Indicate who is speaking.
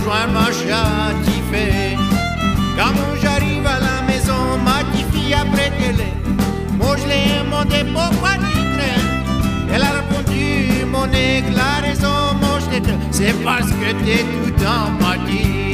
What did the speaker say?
Speaker 1: rejoindre ma chatifée. Quand j'arrive à la maison, ma petite fille après qu'elle est, moi je l'ai demandé pourquoi tu traînes. Elle a répondu, mon aigle, la raison, mon je c'est parce que t'es tout en partie.